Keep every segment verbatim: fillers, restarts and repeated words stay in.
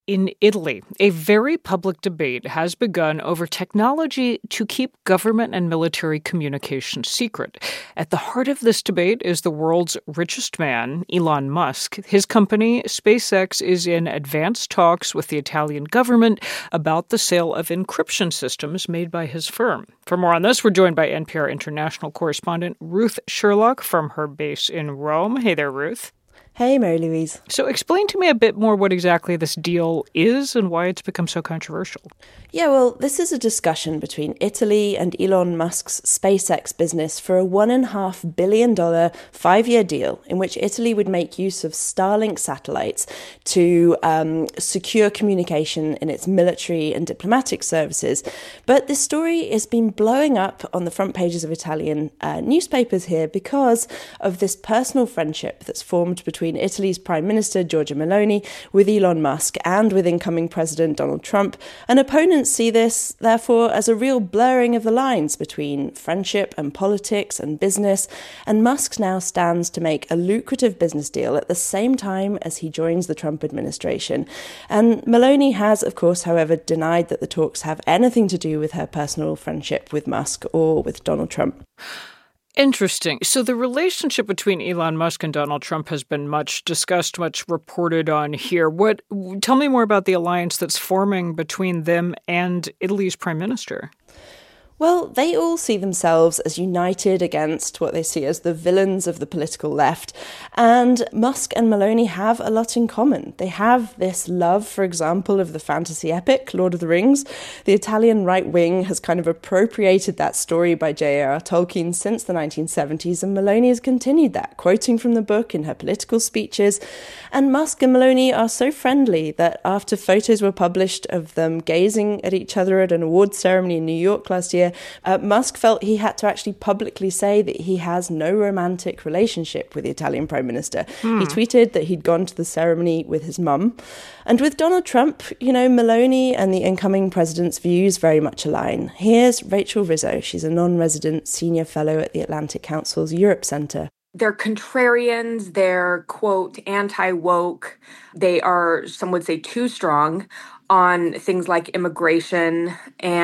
in Italy, a very public debate has begun over technology to keep government and military communications secret. At the heart of this debate is the world's richest man, Elon Musk. His company, SpaceX, is in advanced talks with the Italian government about the sale of encryption systems made by his firm. For more on this, we're joined by N P R international correspondent Ruth Sherlock from her base in Rome. Hey there, Ruth. Hey, Mary Louise. So explain to me a bit more what exactly this deal is and why it's become so controversial. Yeah, well, this is a discussion between Italy and Elon Musk's SpaceX business for a one and a half billion dollar five-year deal in which Italy would make use of Starlink satellites to um, secure communication in its military and diplomatic services. But this story has been blowing up on the front pages of Italian uh, newspapers here because of this personal friendship that's formed between Italy's Prime Minister Giorgia Meloni with Elon Musk and with incoming President Donald Trump. And opponents see this, therefore, as a real blurring of the lines between friendship and politics and business. And Musk now stands to make a lucrative business deal at the same time as he joins the Trump administration. And Meloni has, of course, however, denied that the talks have anything to do with her personal friendship with Musk or with Donald Trump. Interesting. So the relationship between Elon Musk and Donald Trump has been much discussed, much reported on here. What? Tell me more about the alliance that's forming between them and Italy's prime minister. Well, they all see themselves as united against what they see as the villains of the political left. And Musk and Meloni have a lot in common. They have this love, for example, of the fantasy epic, Lord of the Rings. The Italian right wing has kind of appropriated that story by J R R Tolkien since the nineteen seventies, and Meloni has continued that, quoting from the book in her political speeches. And Musk and Meloni are so friendly that after photos were published of them gazing at each other at an awards ceremony in New York last year, Uh, Musk felt he had to actually publicly say that he has no romantic relationship with the Italian Prime Minister. Hmm. He tweeted that he'd gone to the ceremony with his mum. And with Donald Trump, you know, Meloni and the incoming president's views very much align. Here's Rachel Rizzo. She's a non-resident senior fellow at the Atlantic Council's Europe Centre. They're contrarians, they're, quote, anti-woke. They are, some would say, too strong on things like immigration,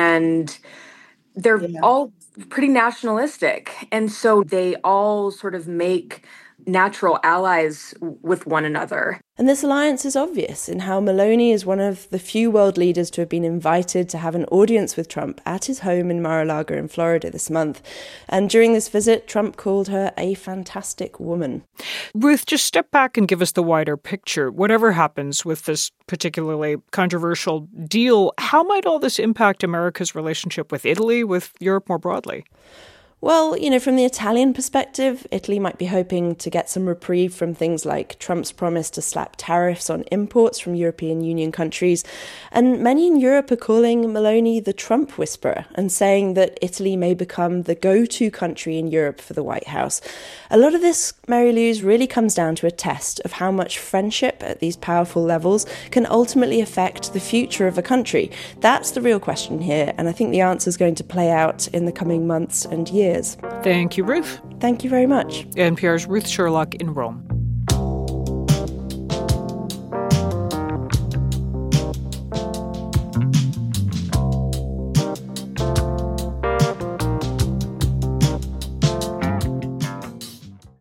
and they're yeah. all pretty nationalistic. And so they all sort of make natural allies with one another. And this alliance is obvious in how Meloni is one of the few world leaders to have been invited to have an audience with Trump at his home in Mar-a-Lago in Florida this month. And during this visit, Trump called her a fantastic woman. Ruth, just step back and give us the wider picture. Whatever happens with this particularly controversial deal, how might all this impact America's relationship with Italy, with Europe more broadly? Well, you know, from the Italian perspective, Italy might be hoping to get some reprieve from things like Trump's promise to slap tariffs on imports from European Union countries. And many in Europe are calling Meloni the Trump whisperer and saying that Italy may become the go-to country in Europe for the White House. A lot of this, Mary Louise, really comes down to a test of how much friendship at these powerful levels can ultimately affect the future of a country. That's the real question here, and I think the answer is going to play out in the coming months and years. Thank you, Ruth. Thank you very much. N P R's Ruth Sherlock in Rome.